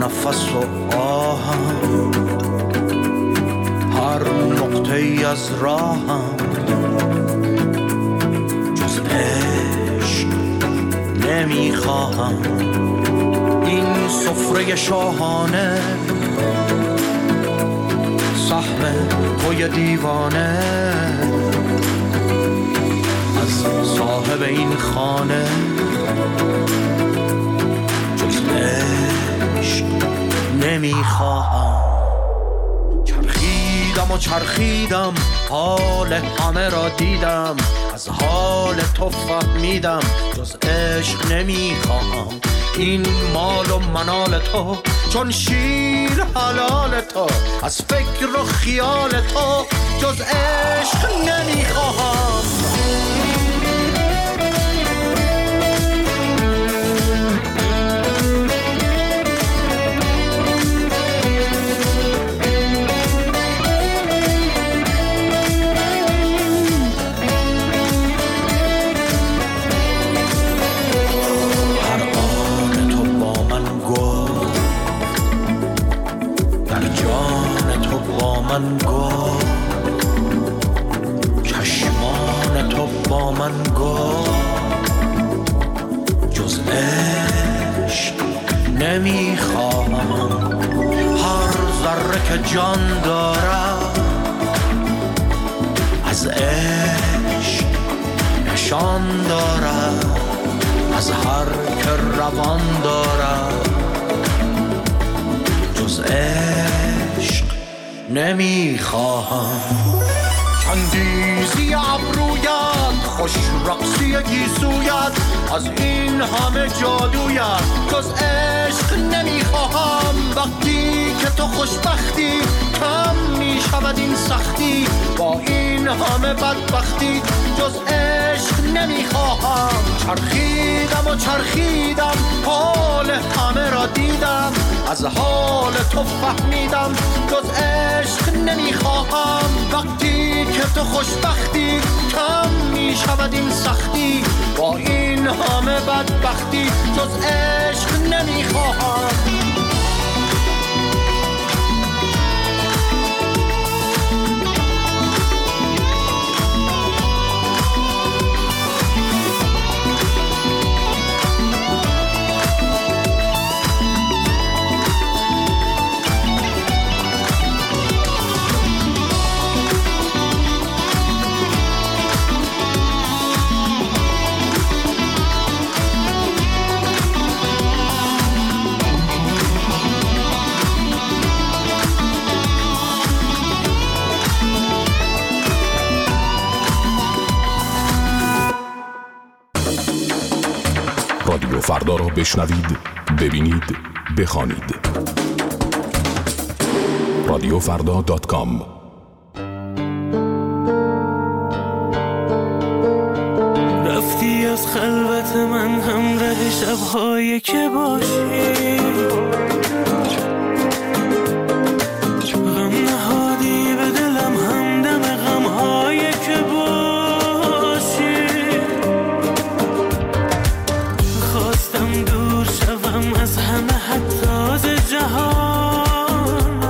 نفس و آهم، هر نقطه ای از راهم، جز عشق نمیخواهم. این سفره شاهانه سهم توی دیوانه، از صاحب این خانه جز عشق نمیخواهم. چرخیدم و چرخیدم، حال همه را دیدم، از حال تو فهمیدم جز عشق نمیخواهم. این مال و منال تو چون شیر حلال تو، از فکر و خیال تو جز عشق نمیخواهم. من گفت چشمان تو با من گفت جز عشق نمیخواهم. هر ذره که جان دارم از عشق نشان دارم، از هر که روان دارم جز عشق نمیخواهم. چندیزی ابرویت، خوش رقصی گیسویت، از این همه جادویت جز عشق نمیخواهم. وقتی که تو خوشبختی کم میشود این سختی، با این همه بدبختی جز عشق نمیخواهم. چرخیدم و چرخیدم، حال همه را دیدم، از حال تو فهمیدم جز عشق نمیخواهم. وقتی که تو خوشبختی کم میشود این سختی، با این همه بدبختی جز عشق نمیخواهم. رادیو فردا را بشنوید، ببینید، بخوانید. radiofrda.com. رفتی از خلوت من همراه شب‌هایی که باشی، غم نهادی به دلم همدم غم‌هایی که باشی. خواستم دور شوم از همه حتی از جهان،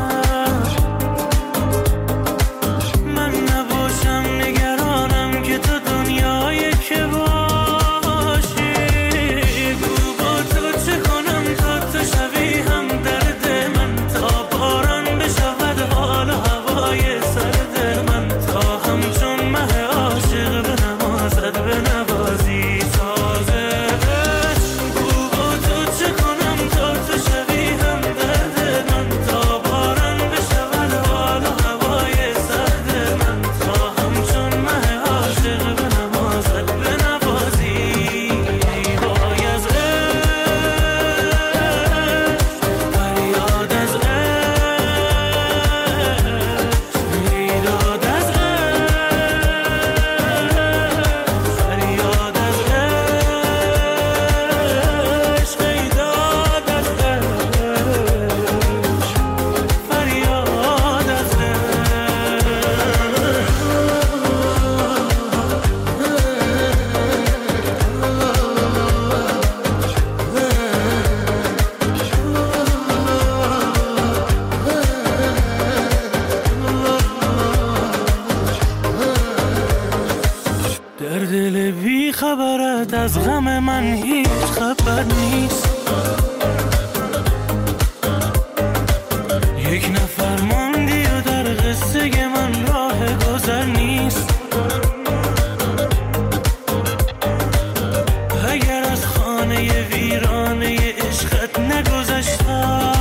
من نباشم نگرانم که تو دنیایی که باشی. گو با تو چه کنم تا تو شوی هم درد من، تا باران بشود حال و هوای سرد من، تا همچون مه عاشق به نمازت به نوازی تازه. گو با تو چه کنم تا تو شوی هم درد از غم من هیچ خبر نیست. یک نفر ماندی و در قصه من راه گذر نیست. اگر از خانه ویرانه عشقت نگذشتم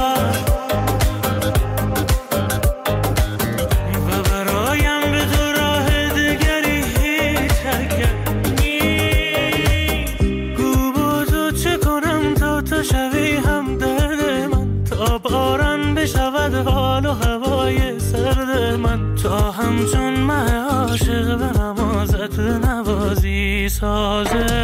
و برایم به تو راه دگری هیچ حرکت نیست. گو با تو چه کنم تا تو شوی هم درد من، تا باران بشود حال و هوای سرد من، تا همچون من عاشق به نمازت نوازی سازه.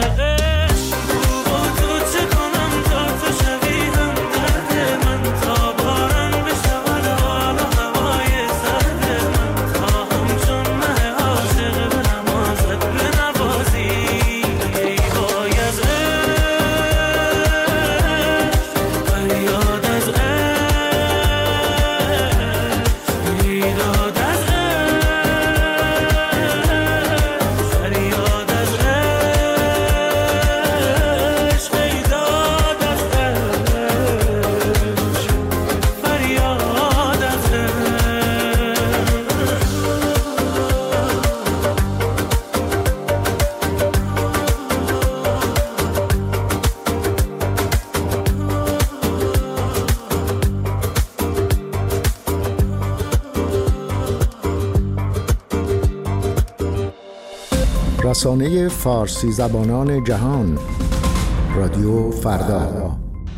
رسانه فارسی زبانان جهان، رادیو فردا.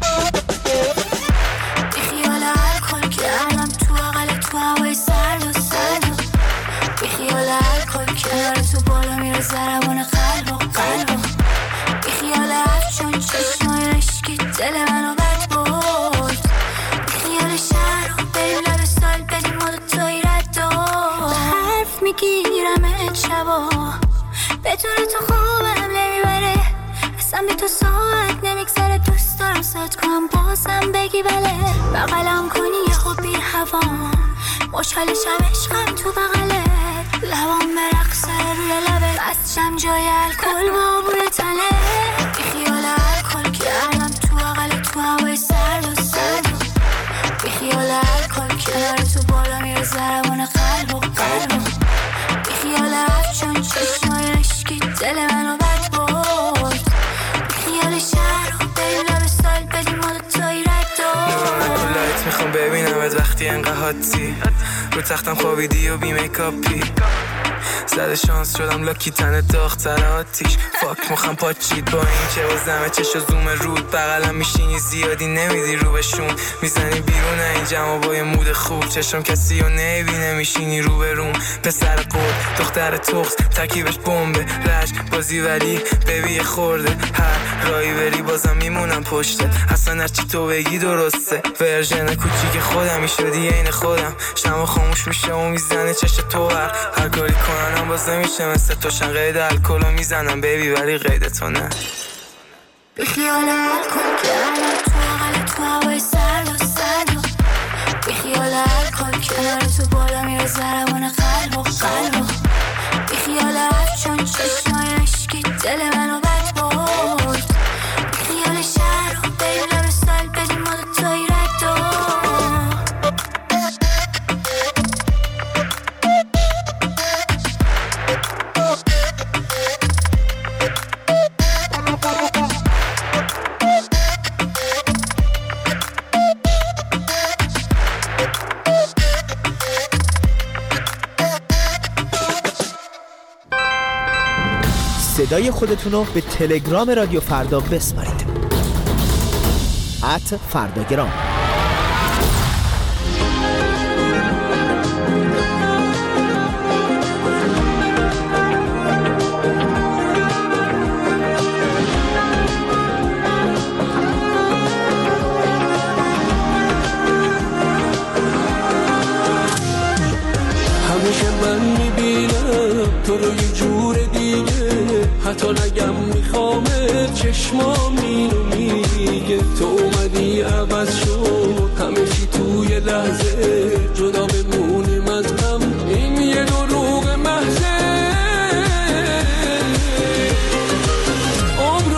بیخیال الکل کردم تو اقل تو هوای سرد و سرد. بیخیال الکل کنار تو بالا میره ضربان قلب و قلب. بیخیال افشون چشمای عشقی دل منو بد برد. بیخیال شهر رو بریم لب سال بدیم ما دوتایی رد و حرف میگیرم شبا بدون تو خوبم نمیبره. اصلا بی تو ساعت نمیگذره. دوست دارم ساعت کنم بازم بگی بله. بغلم کنی یه خوب بی هوام مشکلشم عشقم تو بغله. لبام برقصه روی لبه بستشم جای الکل با بوی تنه. بیخیال الکل کردم تو اقل تو هوای سرد و سرد. بیخیال الکل کنار تو بالا میره ضربان قلب و قلب. بیخیال افشون چشمای عشقی دل منو بد برد. بیخیال شهر رو بریم لب سال بدیم ما دوتایی رد و لایت میخوام ببینمت وقتی انقدر حاتی رو تختم خوابیدی و بی میکاپی. زده شانس شدم لاکی تن داغ‌تر آتیش. فاک مخم پاچید با این که وزمه چش و زوم رود. بغلم میشینی زیادی نمیدی رو بهشون. میزنی بیرون این جمع با یه مود خوب. چشم کسی رو نمیبینه میشینی رو به روم. پسر قول دختر تخص ترکیبش بمبه رج بازی ولی ببی خورده. هر رایی بری بازم میمونم پشته. اصلا هرچی تو بگی درسته. ورژن کوچیک خودم شدی عین خودم. شما خاموش میشه و میزنه چش تو هر کاری کننم باز نمیشه مثل توشن. قید الکل میزنم بیبی ولی قید تو نه. بیخیال الکل کردم تو اقل تو هوای سرد و سرد. بیخیال الکل کنار تو بالا میره ضربان قلب و قلب. بیخیال افشون چشمای عشقی دل منو بد برد. بیخیال شهر رو بریم لب سال بدیم ما دوتایی رد و صدای خودتون رو به تلگرام رادیو فردا بسپارید. @فرداگرام. همیشه من میبینم تو رو یه جور دیگه. حتی نگم میخوامت چشمام اینو میگه. تو اومدی عوض شد همه چی توی لحظه. جدا بمونیم از هم این یه دروغ محضه. عمر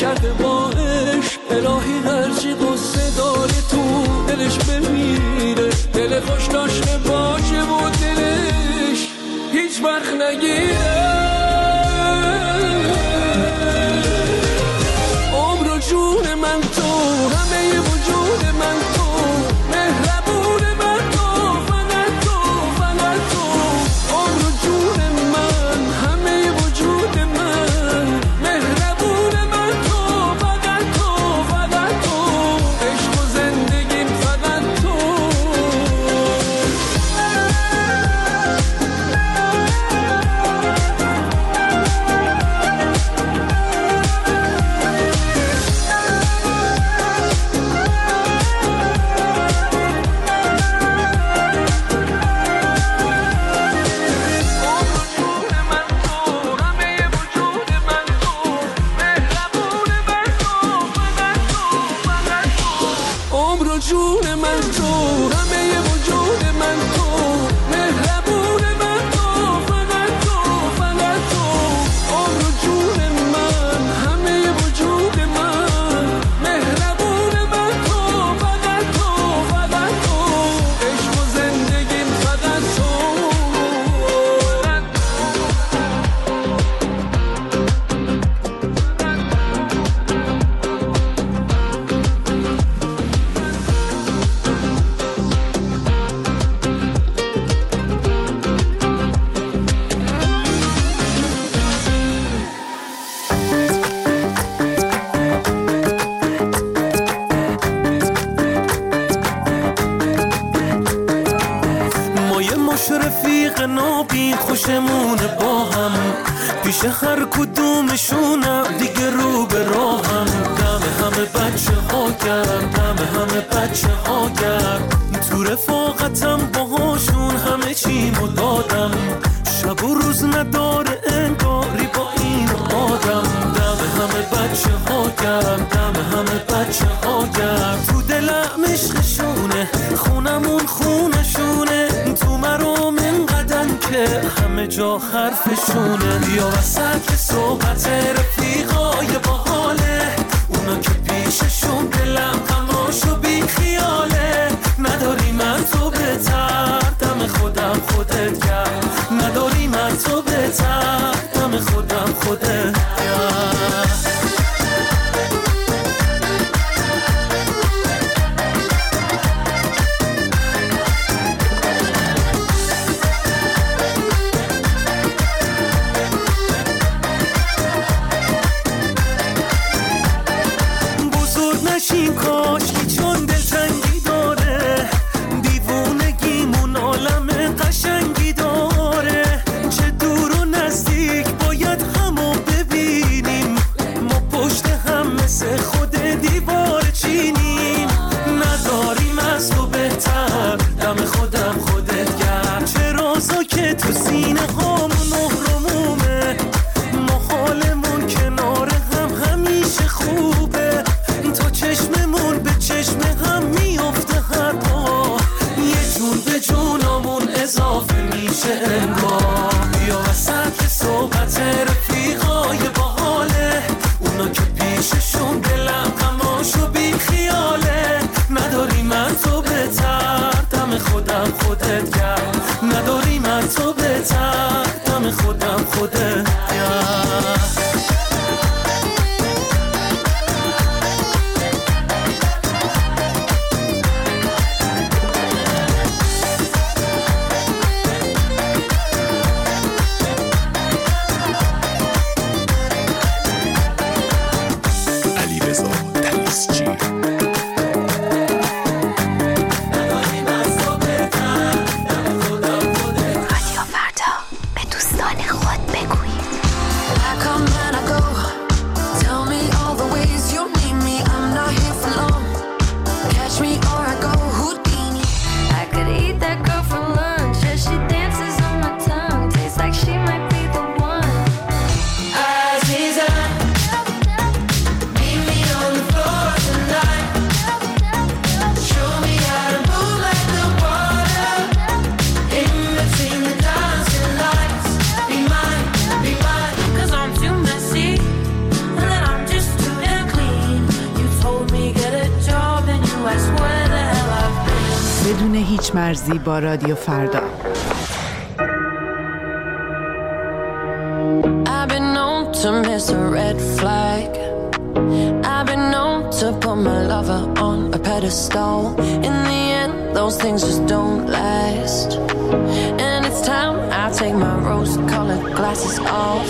کرده با عشق. الهی هرچی قصه داره تو دلش بمیره، دل خوش داشته باشه و دلش هیچ وقت نگیره. عمر و جون من تو، همه وجود من تو، مهربون من تو، فقط تو، فقط تو. عمر و جون من، همه وجود من، مهربون من تو، فقط تو، فقط تو. عشق و زندگیم فقط تو. جون من تو، همه وجود من تو، مهربون من تو، فقط تو، فقط تو. عمر و جون من، همه وجود من، مهربون من تو، فقط تو، فقط تو. عشق و زندگیم فقط تو. رفیق نابین خوشمونه با هم، پیش هر کدومشونم دیگه رو به راهم. دم همه بچه ها گرم، دم همه بچه ها گرم، تو رفاقتم باهاشون همه چیمو دادم. شب و روز نداره انگاری با این آدم. دم همه بچه ها گرم، دم همه بچه ها گرم، تو دلم عشقشونه، خونمون خونشونه، تو مرام اینقدن که همه جا حرفشونه. یا وسط صحبت رفیقای باحاله، اونا که پیششون دلم غماشو بی خیاله. نداری من تو بهتر، دم خودم خودت گرم، نداری من تو بهتر، دم خودم خودت گرم. نشیم کاشکی چون دلتنگی داره، دیوونگیمون عالم قشنگی داره. چه دور و نزدیک باید همو ببینیم، ما پشت هم مثل خود دیوار چینیم. نداریم از تو بهتر، دم خودم خودت گرم. چه رازا که تو سینه هامون مهرمومه، ما حالمون کنار هم همیشه خوبه. تا چشممون به چشم هم میفته هر بار، یه جون به جونمون اضافه میشه انگار. یا وسط صحبت رفیقای باحاله، اونا که پیششون دلم غماشو بی خیاله. نداری من تو بهتر، دم خودم خودت گرم، نداری من تو بهتر، دم خودم خودت گرم. Cause I'm too messy, and then I'm just too damn بدون هیچ مرزی با رادیو فردا. I've been known to miss a red flag. I've been known to put my lover on a pedestal. In the end, those things just don't last. And it's time I take my rose-colored glasses off.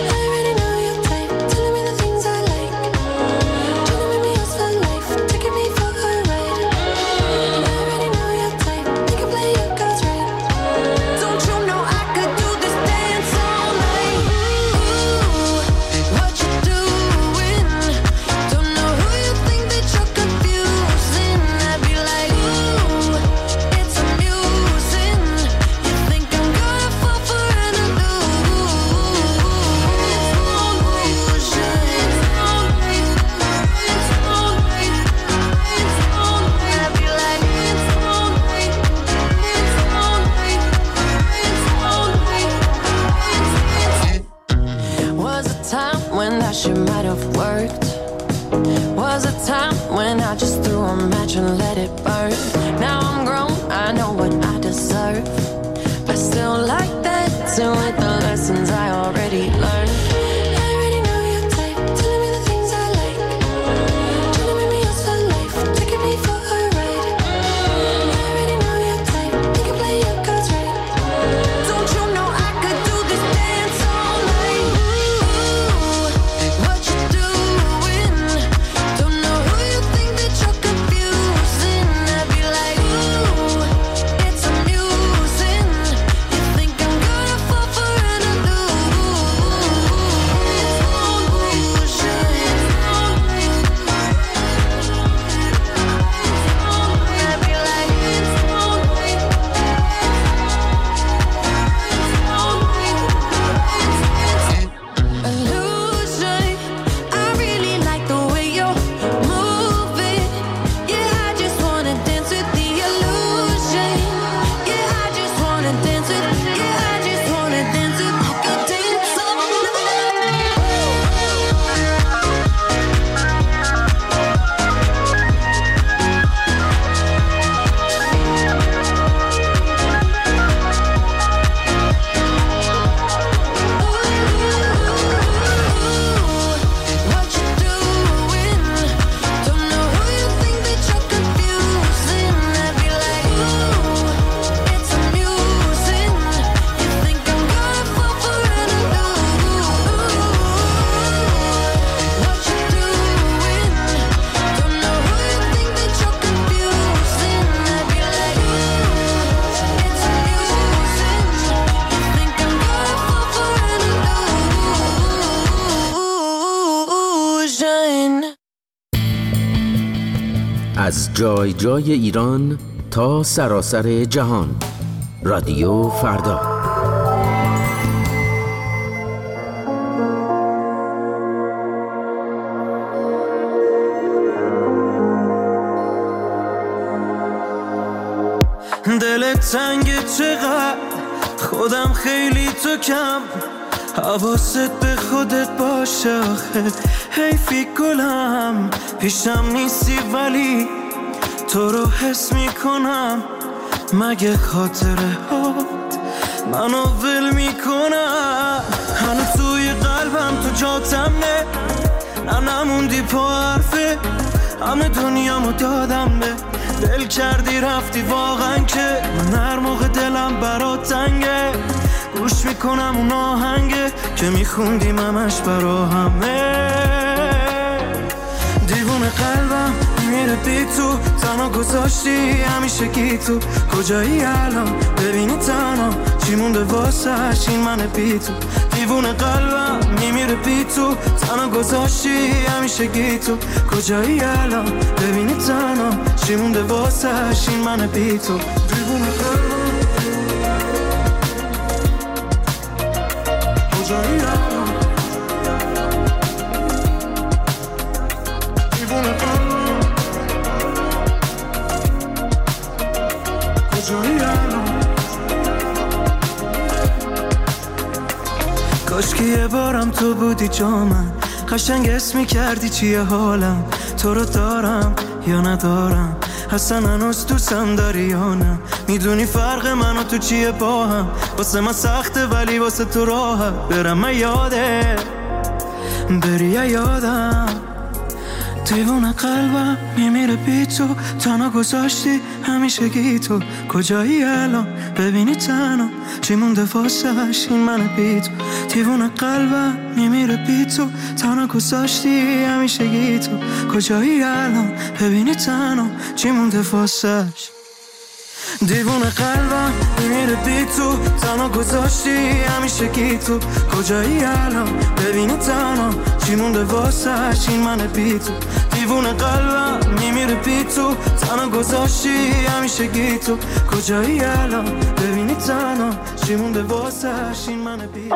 از جای جای ایران تا سراسر جهان. رادیو فردا. دلت تنگه چقدر، خودم خیلی تو کم، حواست به خودت باشه آخه حیفی گلم، پیشم نیستی ولی تو رو حس میکنم، مگه خاطره هات منو ول میکنم، هنو توی قلبم تو جاتمه، نه نموندی پا حرفه، همه دنیامو دادم به دل کردی رفتی واقعا که من هر موقع دلم برات تنگه گوش میکنم اون آهنگه که میخوندیم همش برا همه، دیوونه قلبم میره بی تو، تنها گذاشتی همیشه گی تو، کجایی الان ببینی تنها چی مونده واسش این من بی تو، دیوونه قلبم میمیره بی تو، تنها گذاشتی همیشه گی تو، کجایی الان ببینی تنها چی مونده واسش این من بی تو، دیوونه قلبم کجایی الان، دیوونه قلبم کجایی الان، کاش که یه بارم تو بودی جا من، قشنگ اسم می‌کردی چیه حالم، تو رو دارم یا ندارم، اصلا هنوز دوستم داری یا نه. میدونی فرق من و تو چیه با هم، واسه من سخته ولی واسه تو راحت. برم من یاده بری یادم، دیوونه قلبم میمیره بی تو، تنها گذاشتی همیشه گی تو. کجایی الان ببینی تنها چی مونده واسش این من بی تو. دیوونه قلبم میمیره بی تو، تنها گذاشتی همیشه گی تو. کجایی الان ببینی تنها چی مونده واسش. دیوونه قلبم میمیره بی تو، تنها گذاشتی همیشه گی تو. کجایی الان ببینی تنها چی مونده واسش این من بی تو. دیوونه قلبم میمیره بی تو، تنها گذاشتی همیشه گی تو. کجایی الان ببینی تنها چی مونده واسش این من بی تو.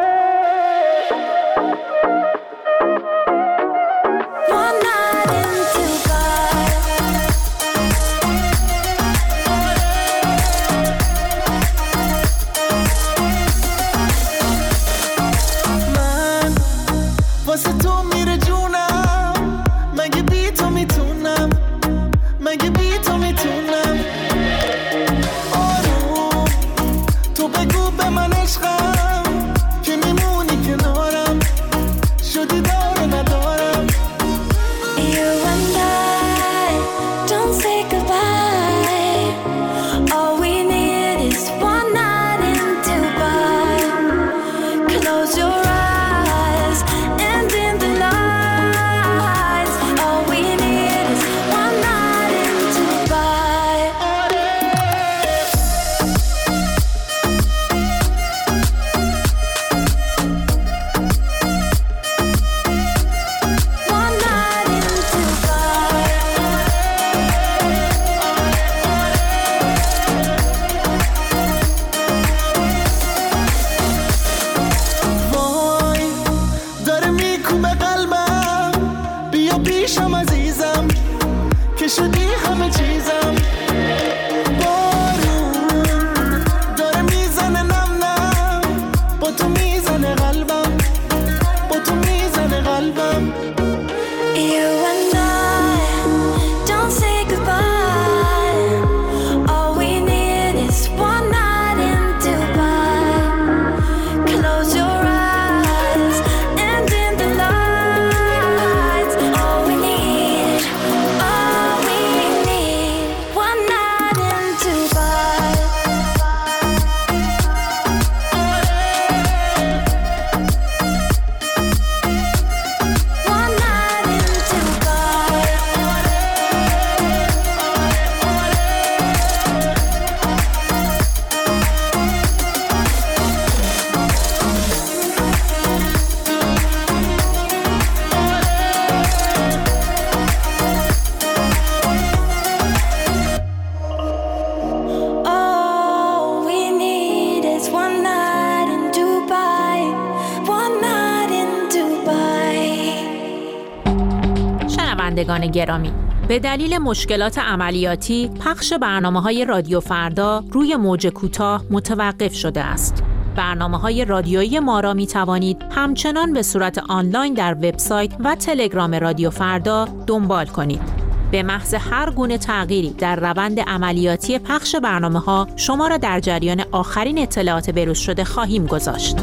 شنوندگان گرامی، به دلیل مشکلات عملیاتی پخش برنامه‌های رادیو فردا روی موج کوتاه متوقف شده است. برنامه‌های رادیویی ما را می‌توانید همچنان به صورت آنلاین در وبسایت و تلگرام رادیو فردا دنبال کنید. به محض هر گونه تغییری در روند عملیاتی پخش برنامه‌ها شما را در جریان آخرین اطلاعات بروز شده خواهیم گذاشت.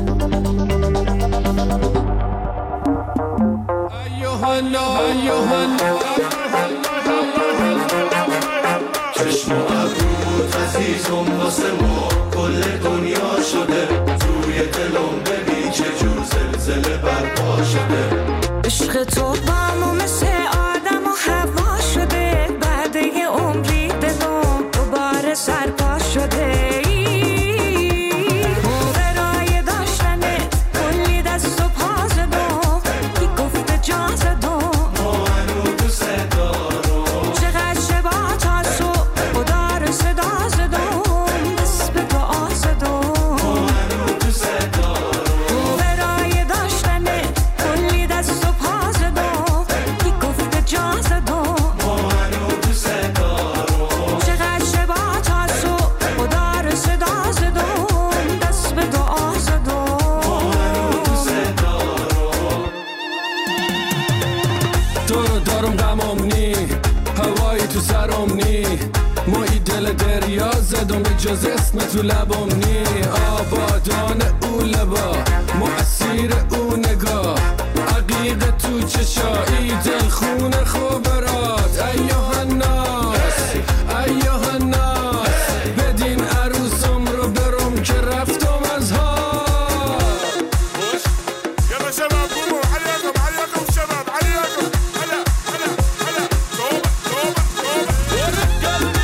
چشم و ابروت عزیزم واسه ما کل دنیا شده، توی دلم ببین چه جور زلزله برپا شده. عشق تو با ما مثل آدم و هوا شده، بعد یه عمری دلم دوباره سرپا شده. لبام نی مایی دل دریا زدم به جز اسم تو لبام نی آبادان او لبا مؤثیر او نگاه عقیق تو چشایی دل خون خوبرات ایوه الناس ایوه الناس بدین عروسم رو برم که رفتم از ها يلا شباب قوموا عليكم عليكم شباب عليكم هلا هلا هلا توبة توبة توبة قلبي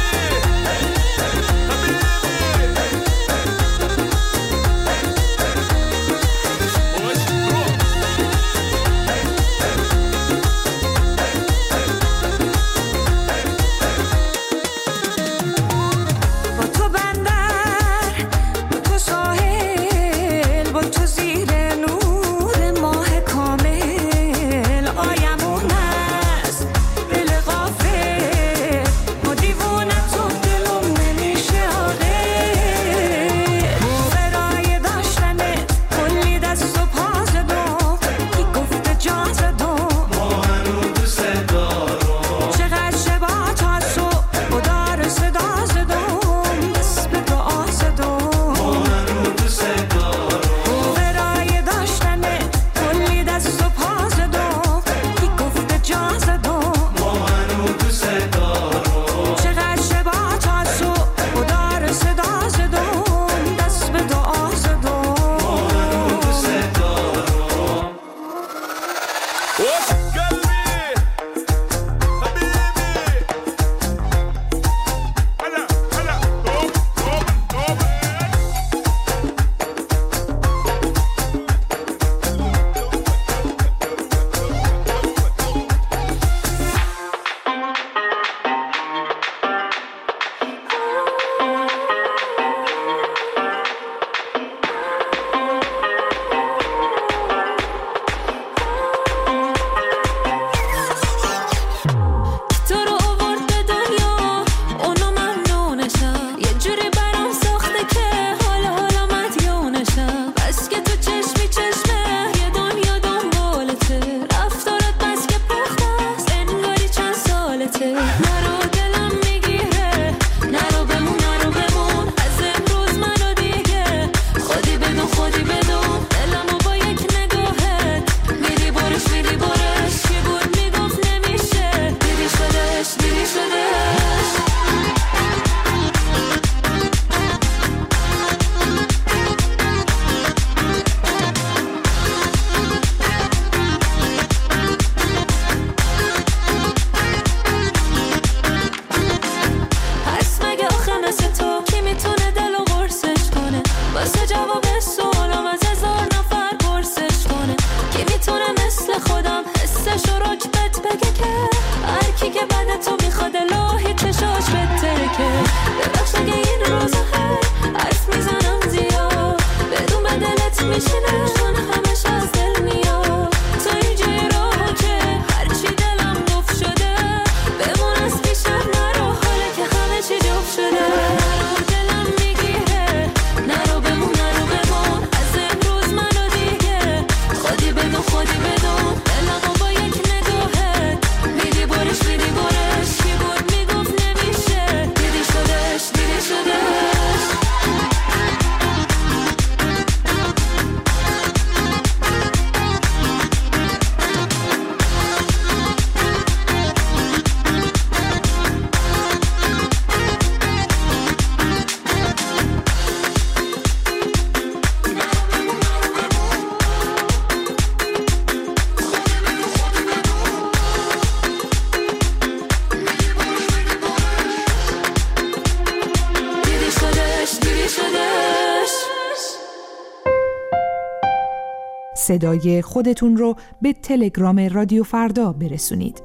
صدای خودتون رو به تلگرام رادیو فردا برسونید.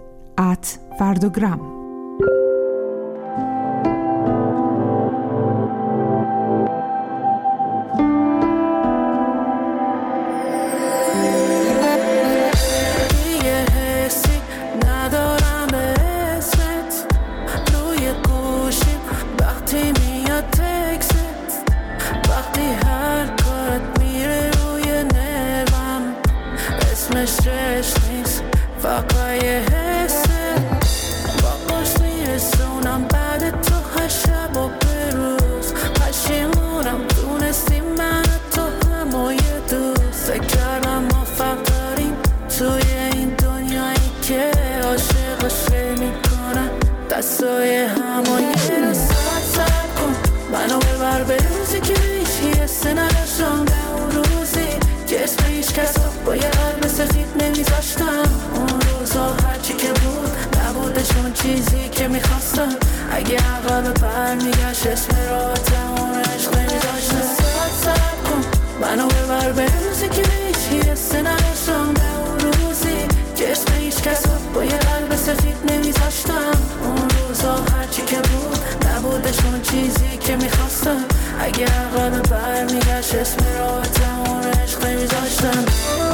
@فرداگرام. Stress نیست فقط یه حسه با بعد تو هر شب و به روز پشیمونم دونستیم من تو همای دوست فکر کردم موفق داریم توی این دنیایی که عاشق میکنن دستای همایی رسات سب کن منو ببر به روزی که هیچ حسی نداشتم به اون روزی که اسم هیچ کس با یه قلب سفید نمیذاشتم اون روزا هرچی که بود نبودشون چیزی که میخواستم اگه عقب برمیگشت اسم راحتمون عشق نمیذاشتم سب کن منو ببر به روزی که هیچ حسی نداشتم به اون روزی که اسم هیچ کس با یه قلب سفید نمیذاشتم اون روزا هرچی که بود نبودشون چیزی که میخواستم اگه عقب برمیگشت اسم راحتمون عشق نمیذاشتم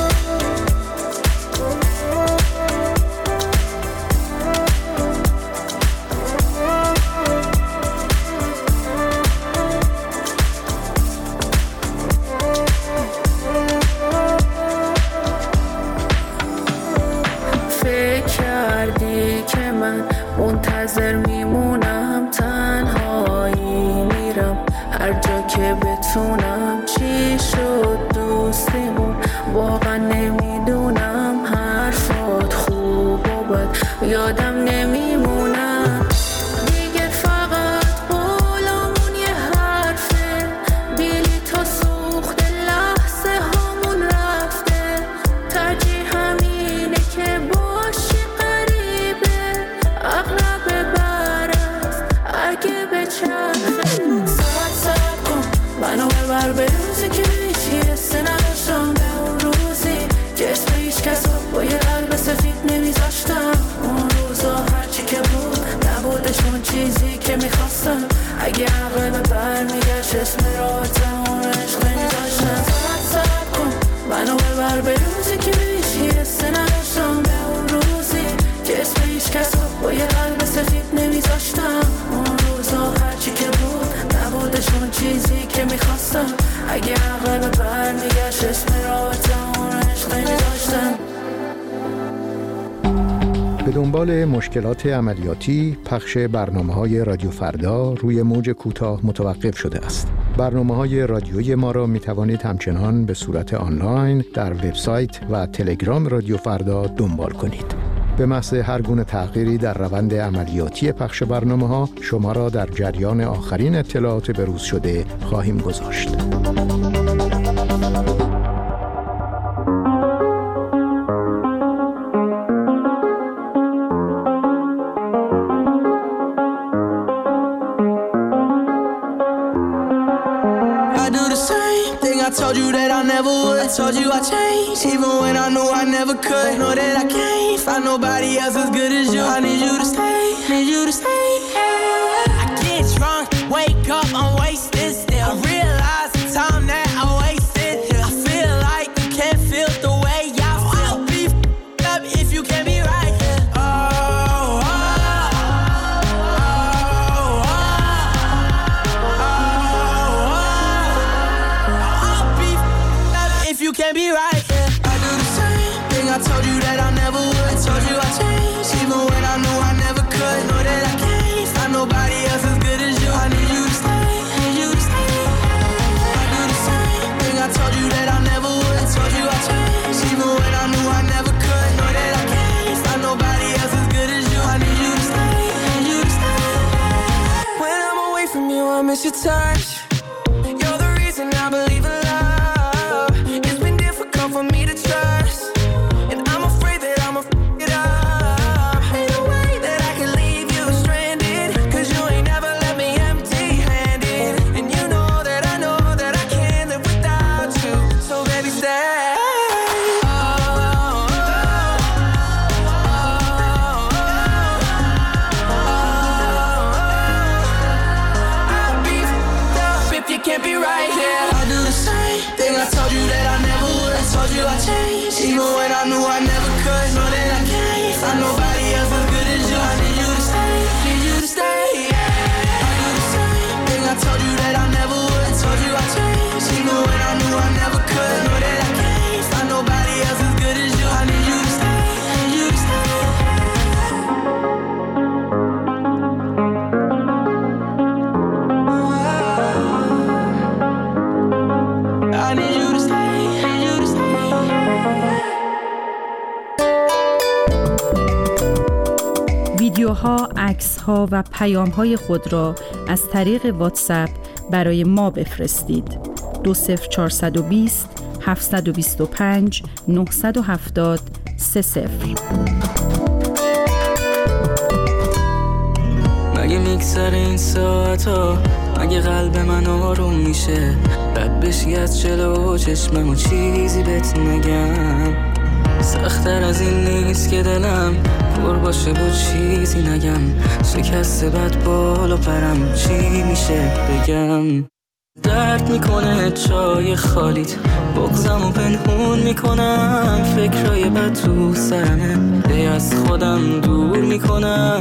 منتظر میمونم تنهایی میرم هر جا که بتونم چی شد دوستیمون واقعا نمیدونم حرفات خوب و بد یادم نمیمونم دیگه فقط قولمون یه حرفه بیلی تا سوخت لحظه هامون رفته ترجیح همینه که باشی اقرب برست اگه بچرخه سب کن منو ببر به روزی که هیچی حسی نداشتم به اون روزی که اسم هیچ کس با یه قلب سفید نمیذاشتم اون روزا هرچی که بود نبودشون چیزی که میخواستم اگه عقب برمیگشت اسم راحتمون عشق نمیذاشتم سب کن منو ببر به روزی که هیچی حسی نداشتم به اون روزی که اسم هیچ کس با یه قلب سفید نمیذاشتم اون روزا هرچی که بود نبودشون چیزی که میخواستم اگه عقب برمیگشت اسم راحتمون عشق نمیذاشتم به دنبال مشکلات عملیاتی پخش برنامه‌های رادیو فردا روی موج کوتاه متوقف شده است. برنامه‌های رادیویی ما را می‌توانید همچنان به صورت آنلاین در وبسایت و تلگرام رادیو فردا دنبال کنید. به محض هر گونه تغییری در روند عملیاتی پخش برنامه‌ها شما را در جریان آخرین اطلاعات بروز شده خواهیم گذاشت. I told you that I never would. I told you I changed, even when I knew I never could. Know that I can't find nobody else as good as you. I need you to stay, need you to stay. I get drunk, wake up, I'm wasted still. I realize the time that I wasted here. I feel like you can't feel the way I feel. I'll be f***ed up if you can't be right here. You can't be right, yeah. I do the same thing, I told you that I never would. I told you I changed, even when I knew I never could. Know that I can't find nobody else as good as you. I need you to stay, need you to stay. I do the same thing, I told you that I never would. I told you I changed, even when I knew I never could. Know that I can't find nobody else as good as you. I need you to stay, need you to stay. When I'm away from you, I miss your touch. You're the reason I believe in love. For me to trust, and I'm afraid that I'ma f*** it up. Ain't no way that I can leave you stranded, 'cause you ain't never let me empty-handed. And you know that I can't live without you. So baby, stay. I'll be f***ed up if you can't be right here. I do the same thing, I told you that I never would. I told you I changed, even when I knew I never could. Know that I can't find nobody else as good as you. I need you to stay, need you to stay. I do the same thing, I told you that I never would. I told you I changed, even when I knew I never could. Know that I can't find nobody else as good as you. I need you to stay, need you to stay. ها و پیام های خود را از طریق واتساپ برای ما بفرستید. 20420 725 970 30. مگه میگذره این ساعت ها، مگه قلب من آروم میشه، رد بشی از جلو چشمم و چیزی بهت نگم. سخت‌تر از این نیست که دلم پر باشه و چیزی نگم، شکسته بد بالا پرم چی میشه بگم. درد میکنه چای خالیت، بغضم و پنهون میکنم، فکرای بد تو سرمه دی از خودم دور میکنم.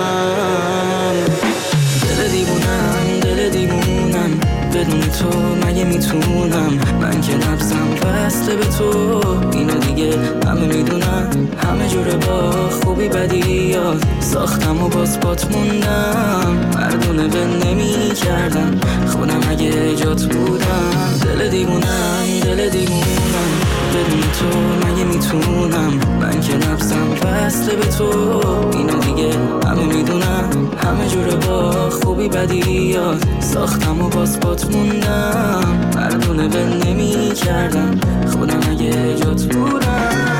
دل دیوونم بدون تو مگه میتونم، من که نبضم بسته به تو، اینو دیگه همه میدونم. همه جوره با خوبی بدی یاد ساختم و باز پات موندم، مردونه به نمی کردم خودم اگه جات بودم. دل دیوونم بدون تو مگه میتونم، من که نبضم بسته به تو، اینو دیگه همه میدونم. همه جوره با خوبی بدی یاد ساختم و باز پات موندم، مردونه به نمی کردم خودم اگه جات بودم.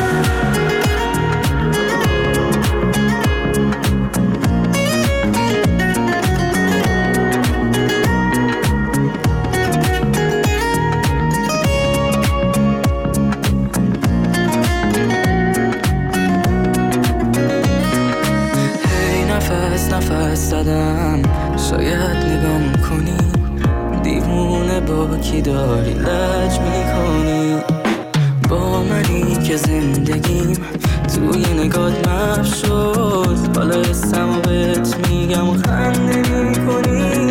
نفس زدم شاید نگام کنی، دیوونه با کی داری لج میکنی، با منی که زندگیم توی نگات محو شد، حالا اسمو بهت میگم و خنده میکنی.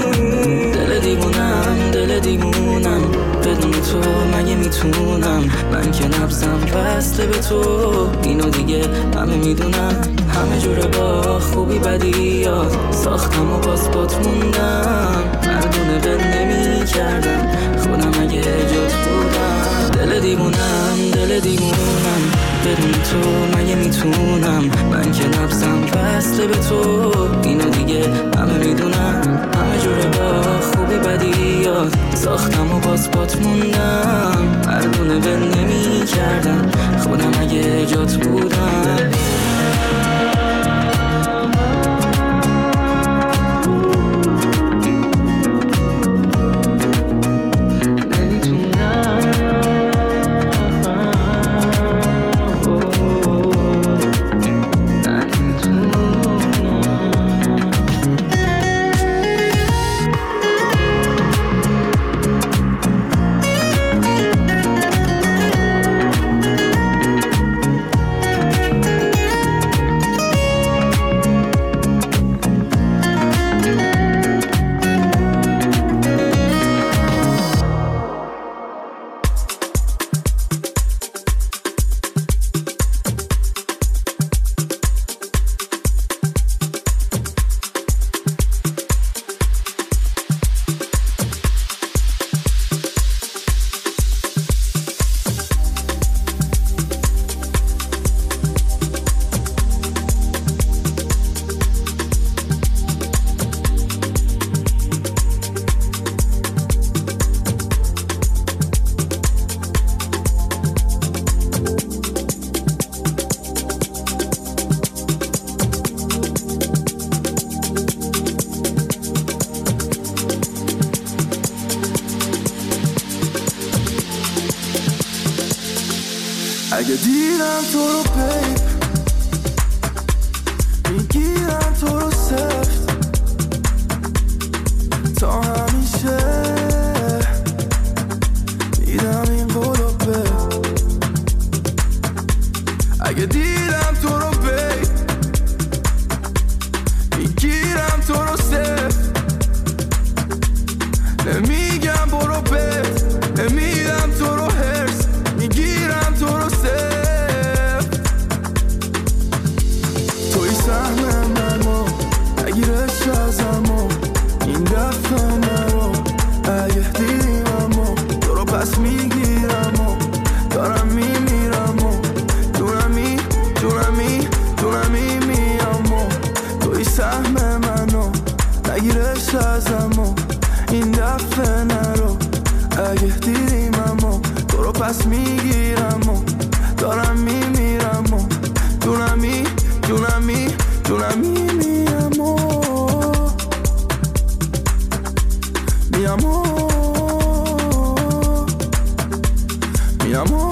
دل دیوونم بدون تو مگه میتونم، من که نبضم بسته به تو، اینو دیگه همه میدونم. همه جوره با خوبی بدی یاد ساختم و باز پات موندم، مردونه به نمی کردم خودم اگه جات بودم. دل دیوونم بدون تو مگه میتونم، من که نبضم بسته به تو، اینو دیگه همه میدونم. همه جوره با خوبی بدی یاد ساختم و باز پات موندم، مردونه به نمی کردم خودم اگه جات بودم. اگه دیدم تو رو بیب میگیرم تو رو سفت تا همیشه میدم این قولو به. اگه دیدم تو رو بیب میگیرم تو رو سفت نمیگم برو بیب نمیدم تو رو هرس میگیرم تو رو سفت توی سهم من ما نگیره میرسه ازم و این دفعه نرو. اگه دیدیم اما تو رو پس میگیرم و دارم میمیرم و جونمی جونمی جونمی میم و میم و میم و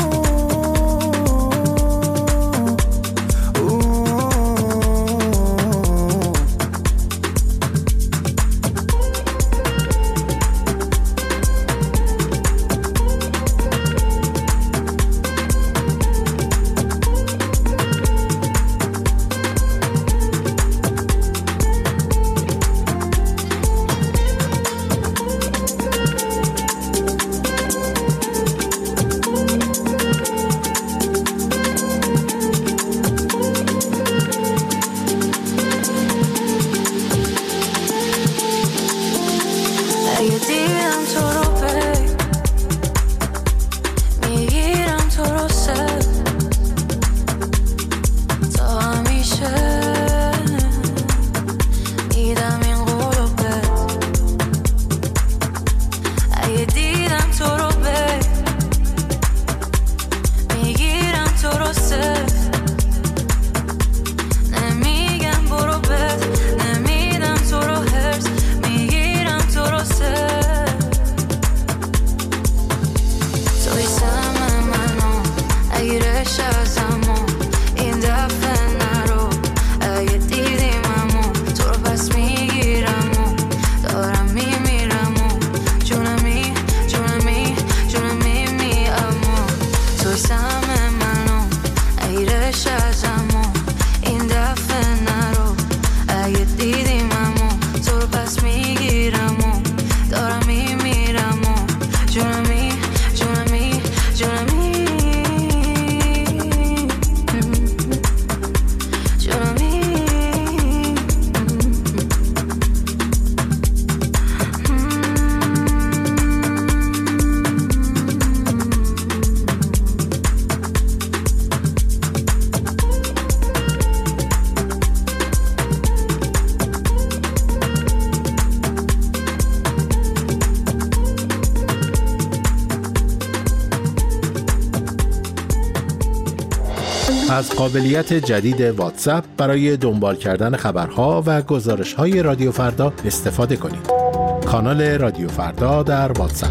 از قابلیت جدید واتساپ برای دنبال کردن خبرها و گزارش‌های رادیو فردا استفاده کنید. کانال رادیو فردا در واتساپ.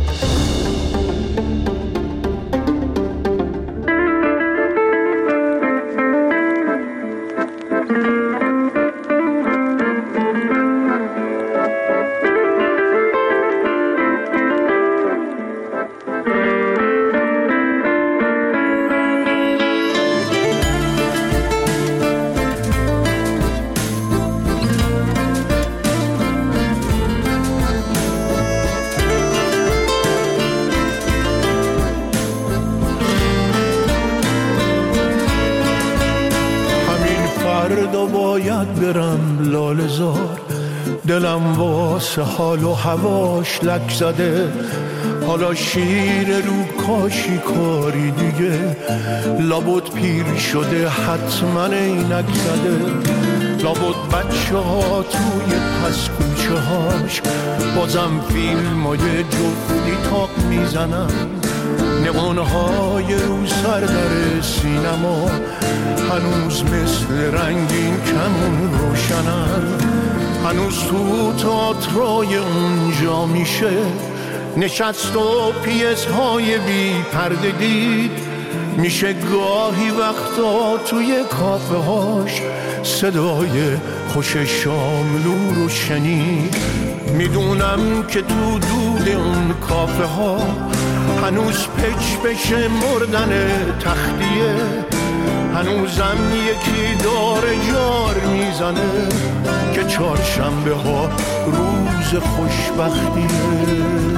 باید برم لاله زار، دلم واسه حال و هواش لک زده. حالا شیر رو کاشی کاری دیگه، لابد پیر شده حتما عینک زده. لابد بچه ها توی پس کوچه هاش بازم فیلم های جفتی تاق میزنن. نمانهای رو سر در سینما هنوز مثل رنگین کمون روشنن. هنوز تو تئاترای اونجا میشه نشست و پیس های بی پرده دید. میشه گاهی وقتا توی کافه هاش صدای خوش شاملو رو شنید. میدونم که تو دود اون کافه ها هنوز پچ بشه مردن تختیه. هنوزم یکی داره جار میزنه که چهارشنبه ها روز خوشبختیه.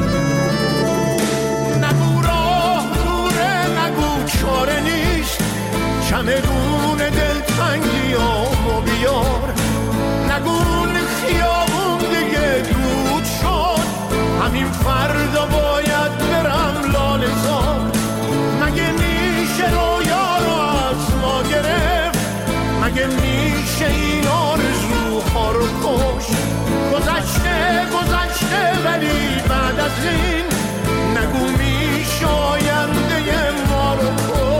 نگو راه دوره، نگو چاره نیست، چمدون دلتنگی ها بیار. نگو خیابون دیگه دود شد، همین فردا باید برم لاله زار. مگه میشه رویا رو از ما گرفت؟ مگه میشه این آرزوها رو کش؟ گذشته از این نگو میشه آینده ما رو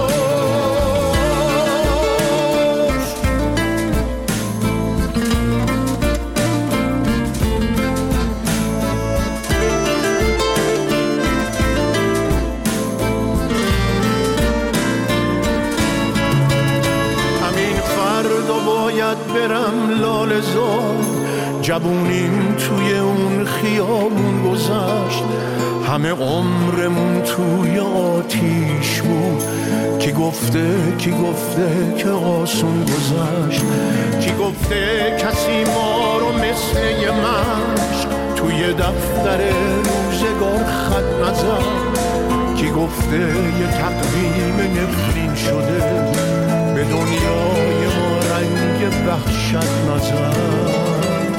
برم لاله زار جوونیم توی اون خیابون گذشت همه عمرمون توی آتیش بود کی گفته که آسون گذشت کی گفته کسی ما رو مثل یه مشق توی دفتر روزگار خط نزد کی گفته یه تقویم نفرین شده به دنیای ما رنگ وحشت نزد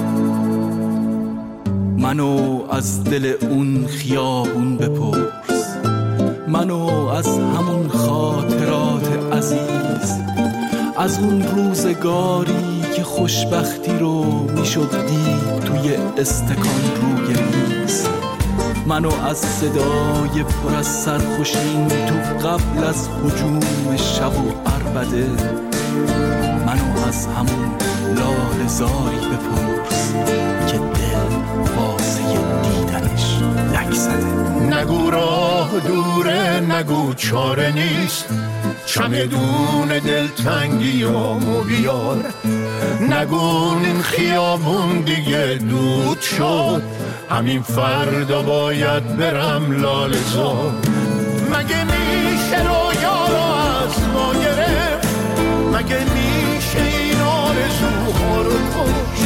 منو از دل اون خیابون بپرس منو از همون خاطرات عزیز از اون روزگاری که خوشبختی رو میشد دید توی استکان روی میز منو از صدای پر از سرخوشین تو قبل از هجوم شب و عربده منو از همون لاله زاری بپرس که دل واسه دیدنش لک زده نگو راه دوره نگو چاره نیست چمدون دلتنگیامو بیار نگو این خیابون دیگه دود شد همین فردا باید برم لاله زار مگه میشه رویا رو از ما گرفت مگه میشه این آرزوها رو کشت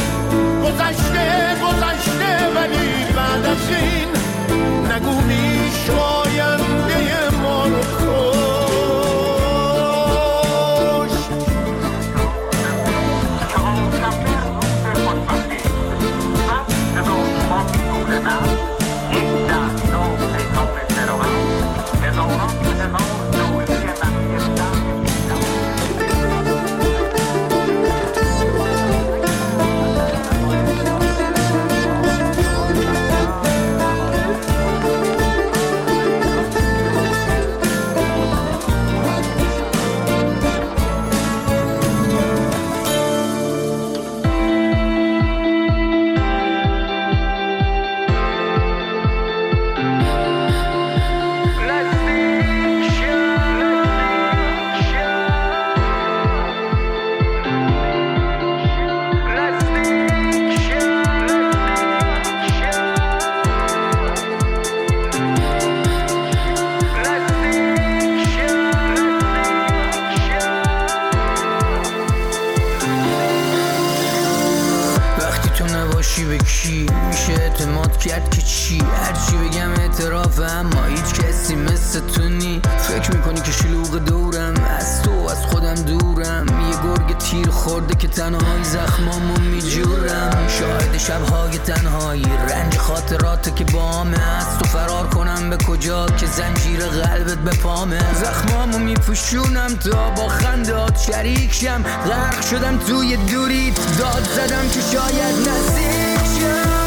گذشته ولی بعد از این نگو میشه آینده ما رو کشت کرد که چی هرچی بگم اعتراف اما هیچ کسی مثل تو نی فکر میکنی که شلوغ دورم از تو از خودم دورم یه گرگ تیر خورده که تنهایی زخمامو میجورم شاهد شبهای تنهایی رنج خاطرات که بامه از تو فرار کنم به کجا که زنجیر قلبت به پامه زخمامو میپوشونم تا با خندات شریک شم غرق شدم توی دوریت داد زدم که شاید نزدیک شم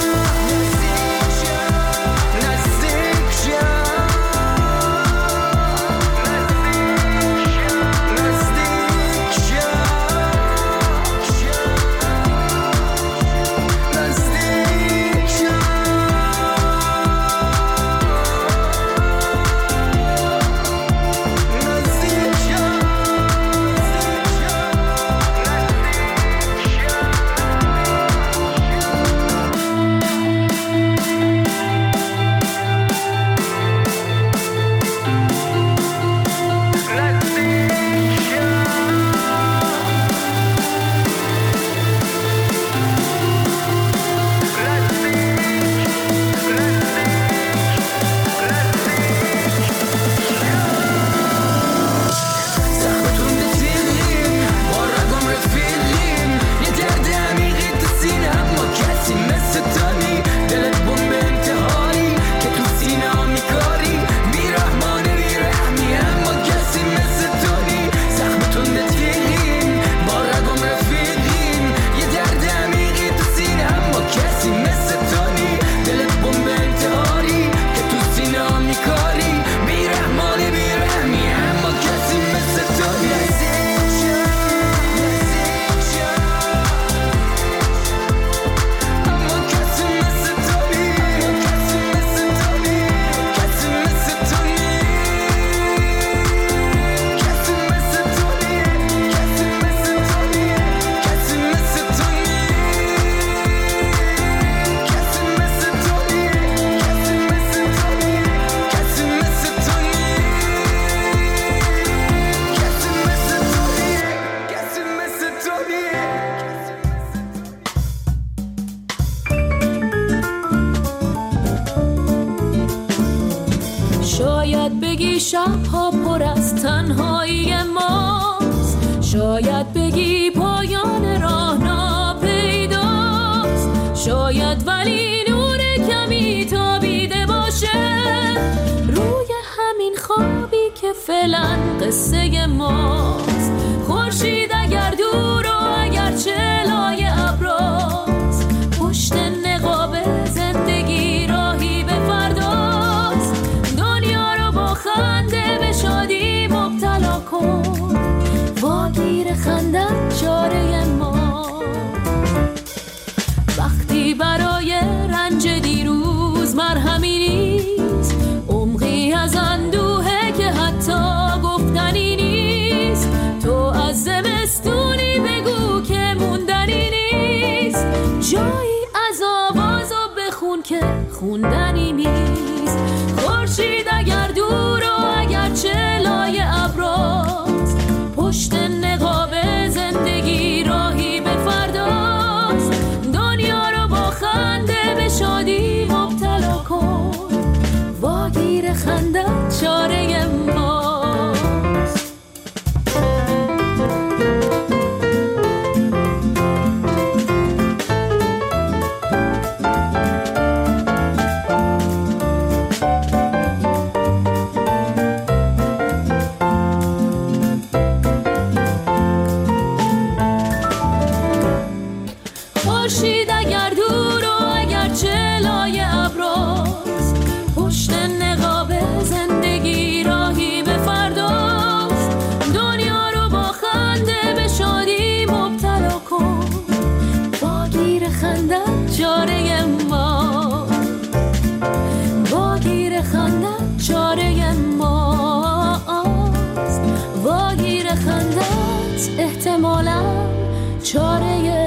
شبها پر از تنهایی ماست. شاید بگی پایان راه ناپیداست، شاید ولی نور کمی تابیده باشه روی همین خوابی که فعلا قصه ماست. خورشید اگر دور و اگر چلای ابراست، پشت نقاب زندگی راهی به فرداست. دنیا رو با خنده به شادی مبتلا کن، واگیر خندت چاره ما. وقتی برای رنج دیروز مرهمی نیست، عمقی از اندوهه که حتی گفتنی نیست. تو از زمستونی بگو که موندنی نیست، جایی از آوازو بخون که خوندنی نیست. خورشید اگر دور و اگر چلای ابراست، پشت نقاب زندگی راهی به فرداست. دنیا رو با خنده به شادی مبتلا کن، واگیر خندت چاره ماست. خورشید اگر دور و اگر چلای ابراست، پشت نقاب زندگی راهی به فرداست. دنیا رو با خنده به شادی مبتلا کن، واگیر خندت چاره ما، واگیر خندت چاره ماست. واگیر خندت احتمالاً چاره